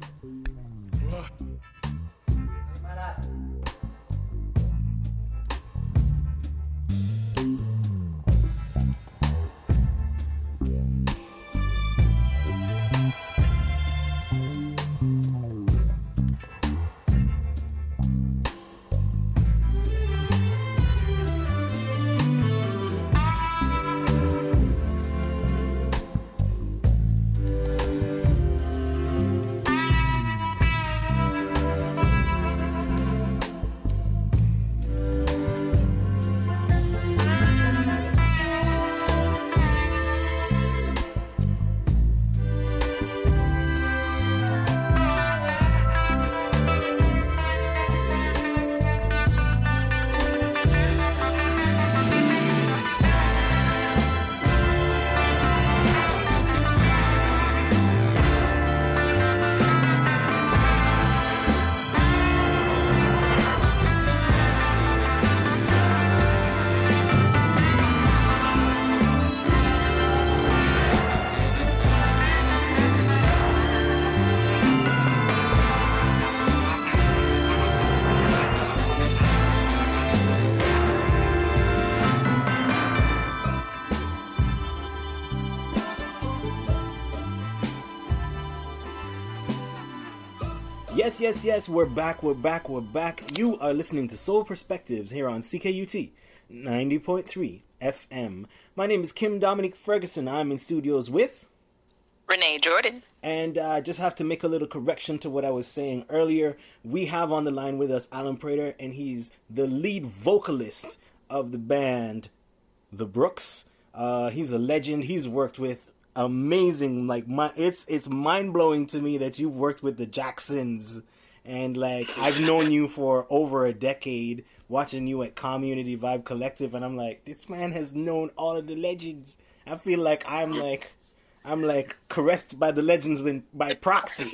Yes, yes, yes, we're back, we're back, we're back. You are listening to Soul Perspectives here on C K U T ninety point three F M. My name is Kim Dominic Ferguson. I'm in studios with... Renee Jordan. And I uh, just have to make a little correction to what I was saying earlier. We have on the line with us Alan Prater, and he's the lead vocalist of the band The Brooks. Uh, he's a legend. He's worked with amazing, like, my, it's it's mind-blowing to me that you've worked with the Jacksons. And, like, I've known you for over a decade, watching you at Community Vibe Collective, and I'm like, this man has known all of the legends. I feel like I'm, like... I'm like caressed by the legends when, by proxy.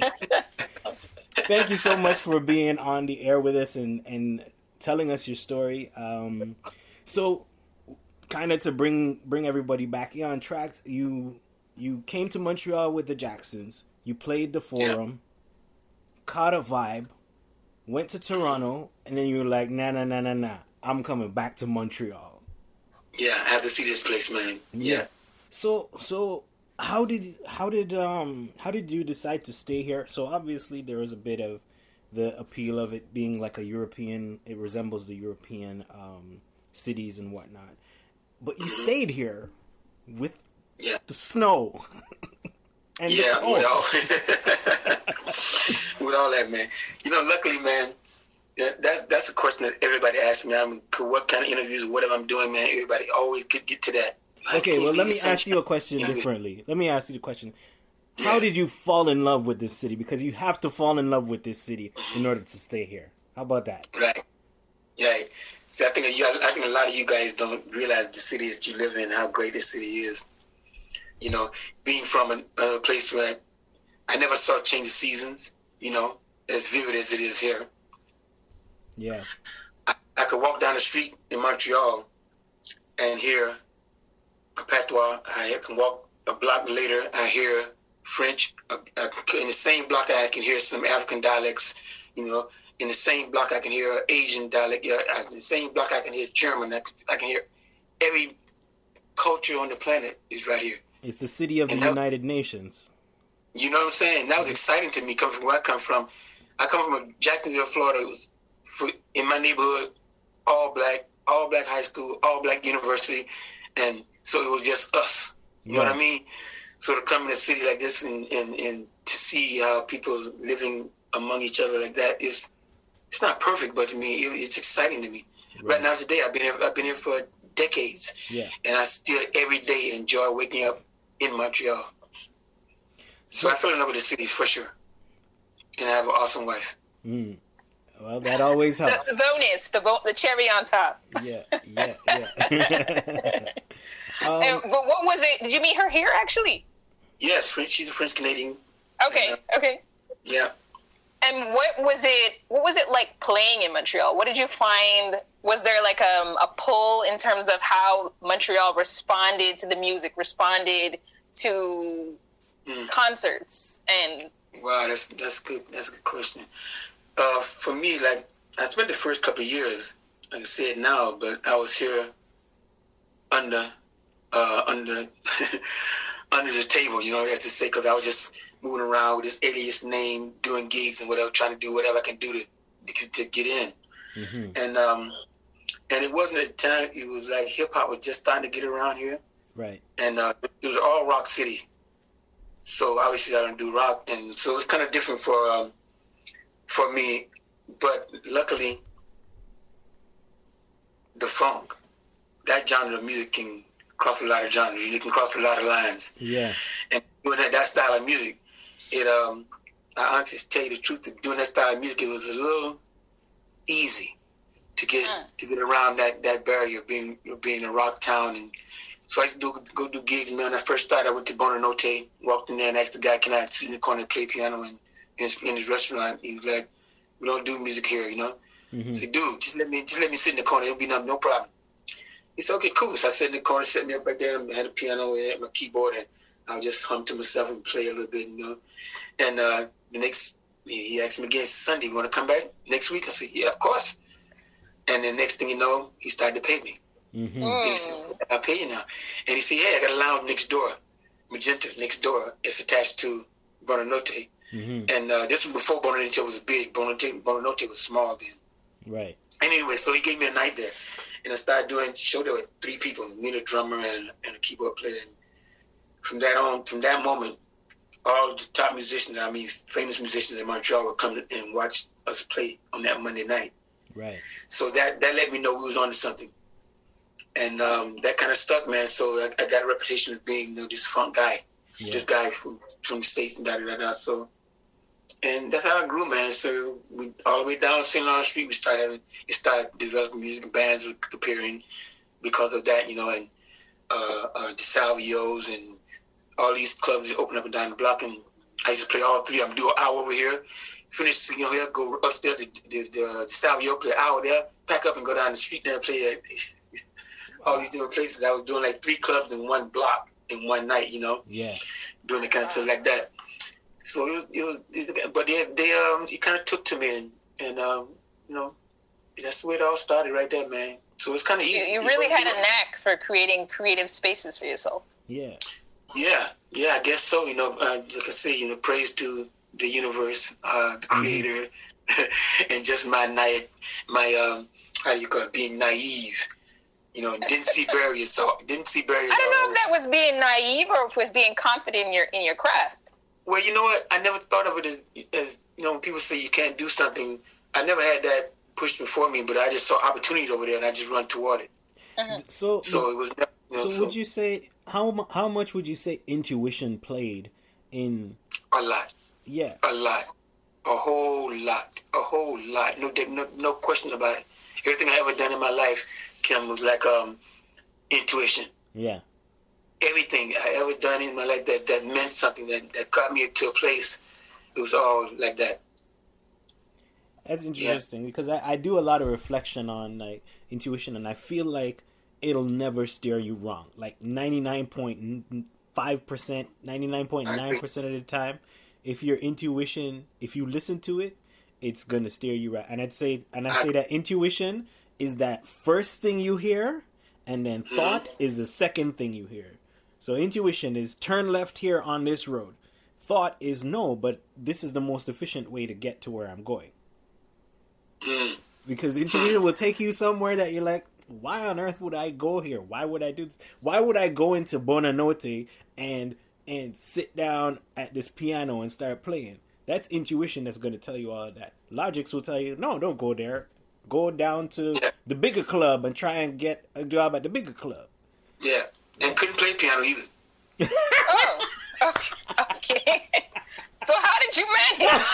Thank you so much for being on the air with us and, and telling us your story. Um, so, kind of to bring bring everybody back on track, you you came to Montreal with the Jacksons. You played the Forum, yeah. Caught a vibe, went to Toronto, and then you were like, nah, nah, nah, nah, nah. I'm coming back to Montreal. Yeah, I have to see this place, man. Yeah. yeah. So so. How did how did um how did you decide to stay here? So obviously there was a bit of the appeal of it being like a European. It resembles the European um, cities and whatnot. But you mm-hmm. stayed here with yeah. the snow and yeah, the cold. With all, with all that, man. You know, luckily, man. Yeah, that's that's a question that everybody asks me. I mean, what kind of interviews or whatever I'm doing, man. Everybody always could get to that. Okay, well, let me ask you a question differently. Let me ask you the question. How did you fall in love with this city? Because you have to fall in love with this city in order to stay here. How about that? Right. Yeah. See, I think, I think a lot of you guys don't realize the city that you live in, how great this city is. You know, being from a, a place where I never saw change of seasons, you know, as vivid as it is here. Yeah. I, I could walk down the street in Montreal and hear a patois. I can walk a block later, I hear French. Uh, uh, in the same block, I can hear some African dialects. You know, in the same block, I can hear Asian dialect. Yeah, uh, in the same block, I can hear German. I, I can hear every culture on the planet is right here. It's the city of and the that, United Nations. You know what I'm saying? That was exciting to me, coming from where I come from. I come from Jacksonville, Florida. It was for, in my neighborhood, all black, all black high school, all black university, and so it was just us. You yeah. know what I mean? So to come in a city like this and, and, and to see how people living among each other like that is, it's not perfect, but to me, it, it's exciting to me. Right. right now today, I've been here, I've been here for decades. Yeah. And I still every day enjoy waking up in Montreal. So I fell in love with the city for sure. And I have an awesome wife. Mm. Well, that always helps. The, the bonus, the, bo- the cherry on top. Yeah, yeah, yeah. Um, and, but what was it? Did you meet her here, actually? Yes, French. She's a French Canadian. Okay, uh, okay. Yeah. And what was it? What was it like playing in Montreal? What did you find? Was there like um, a pull in terms of how Montreal responded to the music, responded to mm. concerts, and? Wow, that's that's good. That's a good question. Uh, for me, like I spent the first couple of years, like I said now, but I was here under. Uh, under under the table, you know, that's to say, because I was just moving around with this alias name, doing gigs and whatever, trying to do whatever I can do to to, to get in. Mm-hmm. And um, and it wasn't at the time. It was like hip hop was just starting to get around here, right? And uh, it was all rock city. So obviously I don't do rock, and so it was kind of different for um, for me. But luckily, the funk, that genre of music can cross a lot of genres. You can cross a lot of lines. Yeah. And doing that, that style of music, it um, I honestly tell you the truth, doing that style of music, it was a little easy to get mm. to get around that, that barrier of being being a rock town. And so I used to do, go do gigs. Man, when I first started, I went to Bonanote, walked in there and asked the guy, "Can I sit in the corner and play piano in, in, his, in his restaurant?" He was like, "We don't do music here, you know." Mm-hmm. I said, "Dude, just let me just let me sit in the corner. It'll be no, no problem." He said, "Okay, cool." So I sat in the corner, sitting there back there, and had a piano and my keyboard, and I would just hum to myself and play a little bit, you know. And uh, the next, he asked me again, "Sunday, you want to come back next week?" I said, "Yeah, of course." And the next thing you know, he started to pay me. Mm-hmm. And he said, "I'll pay you now." And he said, "Hey, I got a lounge next door, Magenta next door. It's attached to Bonanote." Mm-hmm. And uh, this was before Bonanote was big. Bonanote, Bonanote was small then. Right. Anyway, so he gave me a night there. And I started doing show there with three people, me, the drummer, and, and a keyboard player. And from that on, from that moment, all the top musicians, I mean, famous musicians in Montreal would come and watch us play on that Monday night. Right. So that, that let me know we was on to something. And um, that kind of stuck, man. So I, I got a reputation of being, you know, this funk guy, Yeah. this guy from, from the States and da da da da. So, and that's how I grew, man. So we all the way down Saint Laurent Street, we started having, it started developing music, and bands were appearing because of that, you know, and uh, uh, the Salvios and all these clubs that open up and down the block. And I used to play all three of them, do an hour over here, finish, you know, here, go upstairs, the, the, the, the Salvio, play an hour there, pack up and go down the street there and play at all these different places. I was doing like three clubs in one block in one night, you know, Yeah. doing the kind of stuff like that. So it was, it was, but they, they um, it kind of took to me, and, and um, you know, that's the way it all started right there, man. So it's kind of You, easy. you really had a knack for creating creative spaces for yourself. Yeah. Yeah, yeah, I guess so. You know, uh, like I say, you know, praise to the universe, uh, the creator, and just my night, my um, how do you call it, being naive. You know, didn't see barriers, so didn't see barriers. I don't know if that was being naive or if it was being confident in your in your craft. Well, you know what? I never thought of it as, as you know, when people say you can't do something, I never had that pushed before me, but I just saw opportunities over there and I just run toward it. So, So it was, never, you know, so so would you say how mu- how much would you say intuition played in? a lot, Yeah. a lot, a whole lot, a whole lot. No, no, no question about it. Everything I ever done in my life came with like um, intuition. Yeah. Everything I ever done in my life that, that meant something, that, that got me to a place, it was all like that. That's interesting because I, I do a lot of reflection on like intuition, and I feel like it'll never steer you wrong. Like ninety-nine point five percent, ninety-nine point nine percent of the time, if your intuition, if you listen to it, it's gonna steer you right. And I'd say, and I say that intuition is that first thing you hear, and then thought is the second thing you hear. So intuition is turn left here on this road. Thought is no, but this is the most efficient way to get to where I'm going. Mm. Because intuition will take you somewhere that you're like, why on earth would I go here? Why would I do this? Why would I go into Bonanote and and sit down at this piano and start playing? That's intuition that's going to tell you all of that. Logics will tell you, no, don't go there. Go down to Yeah. the bigger club and try and get a job at the bigger club. Yeah, and couldn't play piano either. Oh, okay. okay. So how did you manage?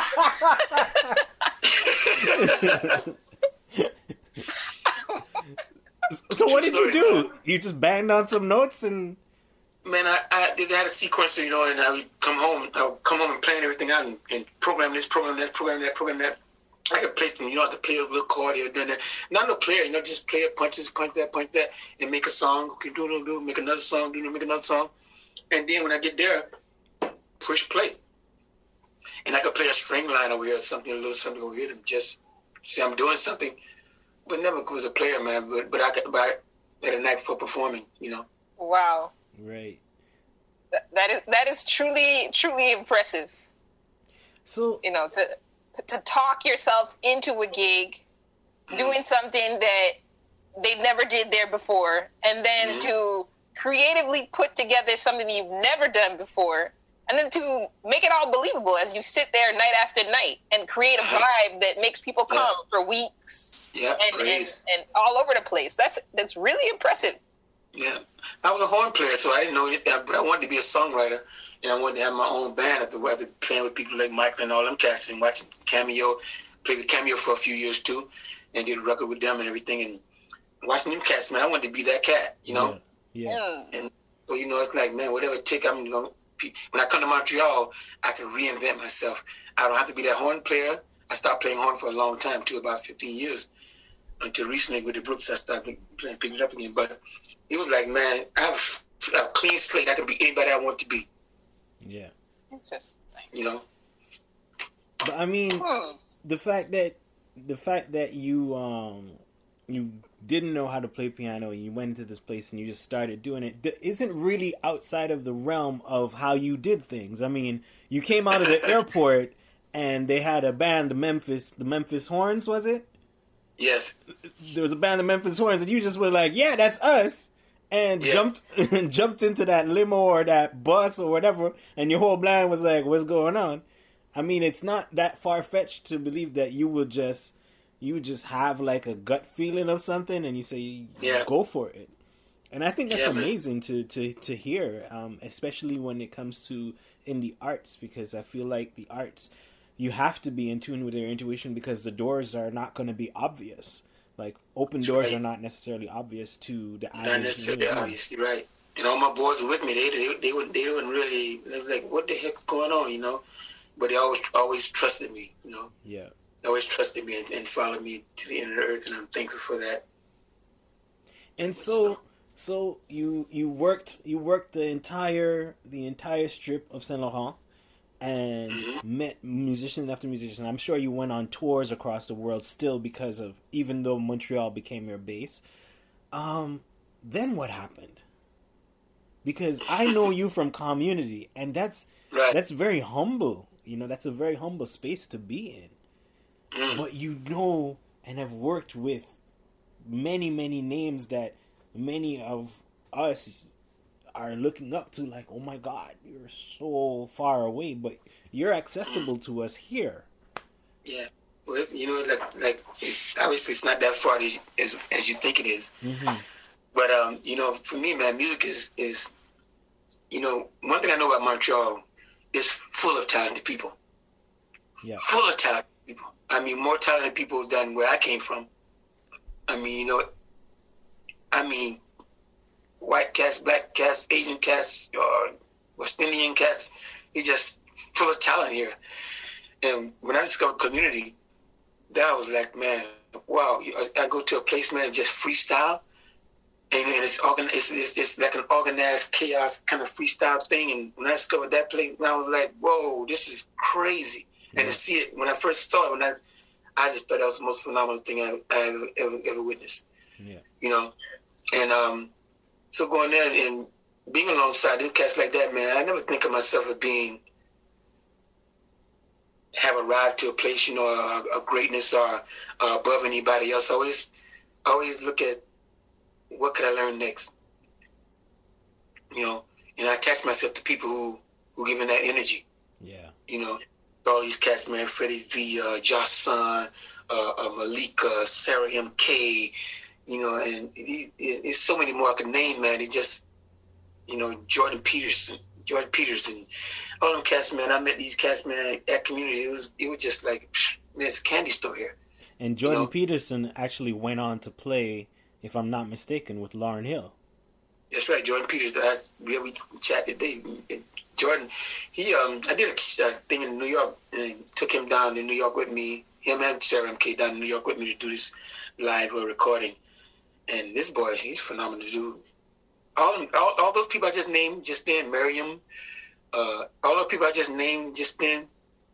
So what did you do? You just banged on some notes and... Man, I, I did had a sequencer, you know, and I would come home, I would come home and plan everything out and, and program this, program that, program that, program that. I could play some, you know, I could play a little chord here, then that. Not no player, you know, just play it, punch this, punch that, punch that, and make a song. Okay, do, do, do, make another song, do, do, make another song. And then when I get there, push play. And I could play a string line over here or something, a little something over here and just say I'm doing something. But never was a player, man, but, but I could, but I had a knack for performing, you know. Wow. Right. That, that is that is truly truly impressive. So... You know, to to, to talk yourself into a gig, doing something that they never did there before, and then Mm-hmm. to creatively put together something you've never done before, and then to make it all believable as you sit there night after night and create a vibe that makes people come Yeah. for weeks Yeah, and, and praise. and all over the place. That's that's really impressive. Yeah, I was a horn player, so I didn't know it, but I wanted to be a songwriter, and I wanted to have my own band after, after playing with people like Michael and all them cats and watching Cameo, played with Cameo for a few years too, and did a record with them and everything, and watching them cats, man, I wanted to be that cat, you know? Yeah. Yeah. Mm. And so, you know, it's like, man, whatever it take, I'm going to, when I come to Montreal, I can reinvent myself. I don't have to be that horn player. I stopped playing horn for a long time, too, about fifteen years. Until recently with the Brooks, I started playing, picking it up again. But it was like, man, I have a clean slate. I can be anybody I want to be, Yeah. Interesting. you know? But I mean, Hmm. the fact that the fact that you um you didn't know how to play piano, and you went into this place and you just started doing it, that isn't really outside of the realm of how you did things. I mean, you came out of the airport and they had a band, the Memphis, the Memphis Horns, was it? Yes. There was a band, the Memphis Horns, and you just were like, "Yeah, that's us," and Yeah. jumped and jumped into that limo or that bus or whatever, and your whole band was like, "What's going on?" I mean, it's not that far fetched to believe that you would just you just have like a gut feeling of something, and you say, Yeah. "Go for it." And I think that's Yeah, man. amazing to to to hear, um, especially when it comes to in the arts, because I feel like the arts, you have to be in tune with your intuition, because the doors are not going to be obvious. Like, open That's doors right. are not necessarily obvious to the Not average necessarily human. obvious. You're right. And all my boys were with me. They they they wouldn't they wouldn't really they were like, what the heck's going on, you know? But they always always trusted me, you know. Yeah. They always trusted me and, and followed me to the end of the earth, and I'm thankful for that. And so, so you you worked you worked the entire the entire strip of Saint Laurent, and Mm-hmm. met musician after musician. I'm sure you went on tours across the world still, because of, even though Montreal became your base. Um, then what happened? Because I know you from community, and that's Right. that's very humble. You know, that's a very humble space to be in. Mm. But you know, and have worked with many, many names that many of us are looking up to, like, oh my God, you're so far away, but you're accessible to us here. Yeah. Well, it's, you know, like, like it's, obviously it's not that far as, as, as you think it is. Mm-hmm. But, um, you know, for me, man, music is, is, you know, one thing I know about Montreal is full of talented people. Yeah. Full of talented people. I mean, more talented people than where I came from. I mean, you know, I mean, white cats, black cats, Asian cats, uh, West Indian cats, it's just full of talent here. And when I discovered community, that was like, man, wow. I, I go to a place, man, just freestyle. And, and it's, organ, it's, it's it's like an organized chaos kind of freestyle thing. And when I discovered that place, I was like, whoa, this is crazy. And Yeah. to see it, when I first saw it, when I, I just thought that was the most phenomenal thing I, I ever, ever, ever witnessed. Yeah. You know? And um, so going there and being alongside them cats like that, man, I never think of myself as being, have arrived to a place, you know, a, a greatness or uh, above anybody else. I always, I always look at, what could I learn next? You know, and I attach myself to people who, who give me that energy. Yeah. You know, all these cats, man, Freddie V, uh, Josh Sun, uh, uh, Malika, Sarah M K, you know, and it, it, it's so many more I could name, man. It just, you know, Jordan Peterson, Jordan Peterson, all them cats, man. I met these cats, man, at community. It was, it was just like, psh, man, it's a candy store here. And Jordan You know? Peterson actually went on to play, if I'm not mistaken, with Lauryn Hill. That's right, Jordan Peters. I, we, we chatted today. Jordan, he um, I did a, a thing in New York and took him down to New York with me. Him and Sarah M K down in New York with me to do this live uh, recording. And this boy, he's a phenomenal dude. All, all all those people I just named just then, Miriam, uh, all those people I just named just then,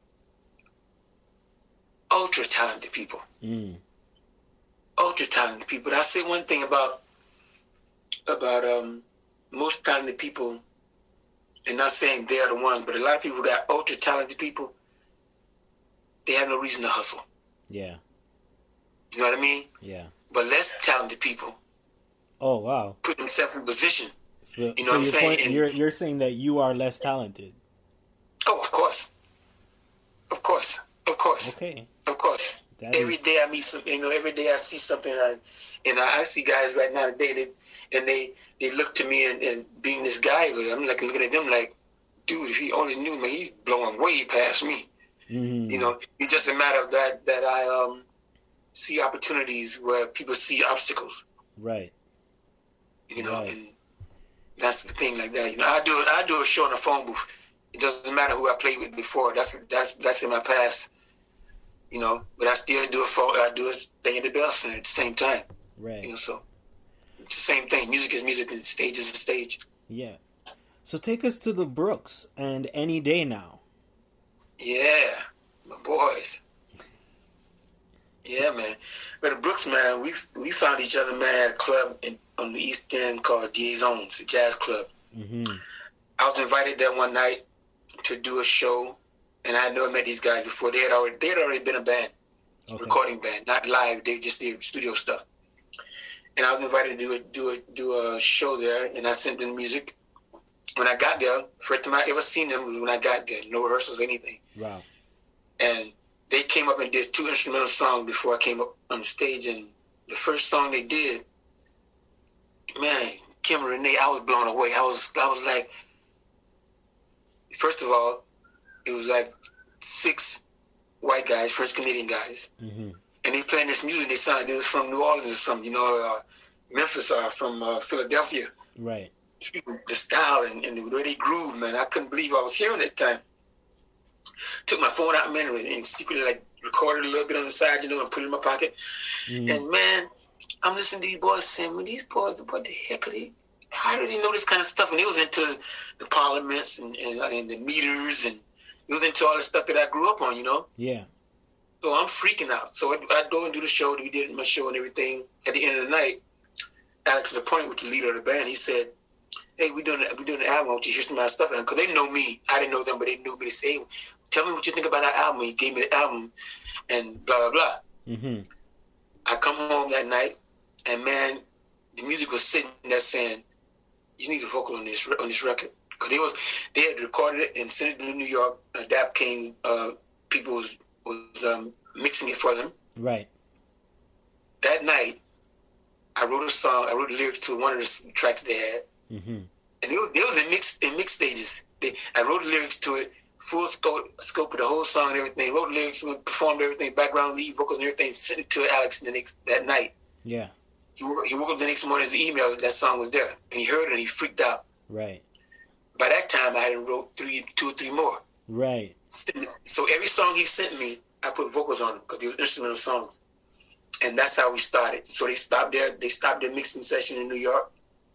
ultra talented people. Mm. Ultra talented people. But I say one thing about about um, most talented people, and not saying they're the ones, but a lot of people who got ultra talented people, they have no reason to hustle. Yeah. You know what I mean? Yeah. But less talented people Oh, wow. put themselves in position. So, You know so what I'm your saying? point, And- you're you're saying that you are less talented. Oh, of course. Of course. Of course. Okay. Of course. That Every is- day I meet some, you know, every day I see something, I, and I, I see guys right now today, they, and they, they look to me and, and being this guy, but I'm like looking at them like, dude, if he only knew me, he's blowing way past me. Mhm. You know, it's just a matter of that, that I um, see opportunities where people see obstacles, Right. you know, Right. and that's the thing like that. You know, I do, I do a show in a phone booth. It doesn't matter who I played with before. That's, that's, that's in my past. You know, but I still do a phone. I do a thing at the Bell Center at the same time. Right. You know, so it's the same thing. Music is music, and stage is a stage. Yeah. So take us to the Brooks and Any Day Now. Yeah, my boys. Yeah, man. But the Brooks, man, we we found each other, man, at a club in, on the East End called D A Zones, a jazz club. Mm-hmm. I was invited there one night to do a show, and I had never met these guys before. They had already they had already been a band, Okay. recording band, not live. They just did studio stuff. And I was invited to do a do a do a show there, and I sent them music. When I got there, first time I ever seen them was when I got there. No rehearsals, anything. Wow. And they came up and did two instrumental songs before I came up on the stage. And the first song they did, man, Kim and Renee, I was blown away. I was, I was like, first of all, it was like six white guys, French Canadian guys, Mm-hmm. and they playing this music. They sounded like they was from New Orleans or something, you know, uh, Memphis or from uh, Philadelphia. Right. The style and, and the way they groove, man, I couldn't believe I was hearing it at the time. Took my phone out, man, and secretly like recorded a little bit on the side, you know, and put it in my pocket. Mm-hmm. And man, I'm listening to these boys saying, man, these boys, what the heck are they? How do they know this kind of stuff? And they was into the parliaments and, and, and the meters, and it was into all the stuff that I grew up on, you know? Yeah. So I'm freaking out. So I, I go and do the show. We did my show and everything. At the end of the night, Alex LaPointe, which is the leader of the band, he said, hey, we doing we doing the album. I want you to hear some of my stuff. Because they know me. I didn't know them, but they knew me. They say, hey, tell me what you think about our album. He gave me the album and blah, blah, blah. Mm-hmm. I come home that night, and man, the music was sitting there saying, you need a vocal on this on this record. Because they was they had recorded it and sent it to New York. Uh, Dap King's uh, people was, was um, mixing it for them. Right. That night, I wrote a song. I wrote the lyrics to one of the tracks they had. Mm-hmm. And it was, it was in mix in mix stages. They, I wrote the lyrics to it, full scope, scope of the whole song and everything. Wrote the lyrics, performed everything, background, lead vocals and everything. Sent it to Alex the next that night. Yeah. He woke, he woke up the next morning, his email that song was there, and he heard it and he freaked out. Right. By that time, I had wrote three, two or three more. Right. So every song he sent me, I put vocals on because they were instrumental songs, and that's how we started. So they stopped there. They stopped their mixing session in New York.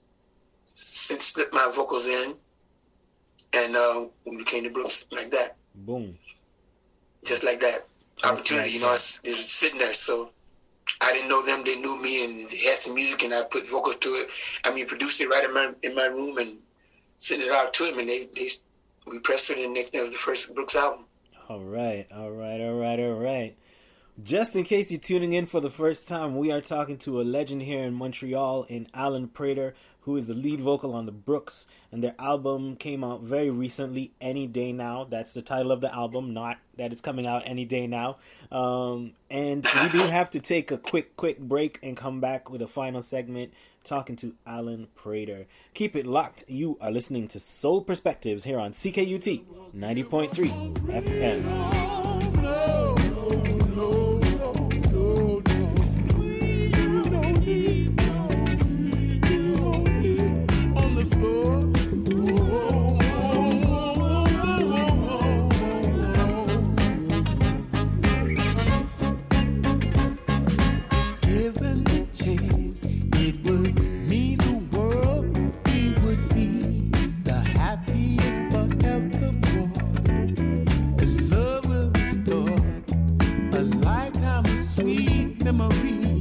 Slipped my vocals in, and uh, we became the Brooks like that. Boom. Just like that. Just Opportunity, like you know, that. it was sitting there. So I didn't know them; they knew me, and they had some music, and I put vocals to it. I mean, produced it right in my in my room and sent it out to them, and they they we pressed it, and that was the first Brooks album. All right. All right. All right. All right. Just in case you're tuning in for the first time, we are talking to a legend here in Montreal, in Alan Prater, who is the lead vocal on the Brooks, and their album came out very recently, Any Day Now. That's the title of the album, not that it's coming out any day now. Um, and we do have to take a quick, quick break and come back with a final segment talking to Alan Prater. Keep it locked. You are listening to Soul Perspectives here on C K U T ninety point three F M. Given the chance, it would mean the world. We would be the happiest forevermore. The love will restore a lifetime of sweet memories.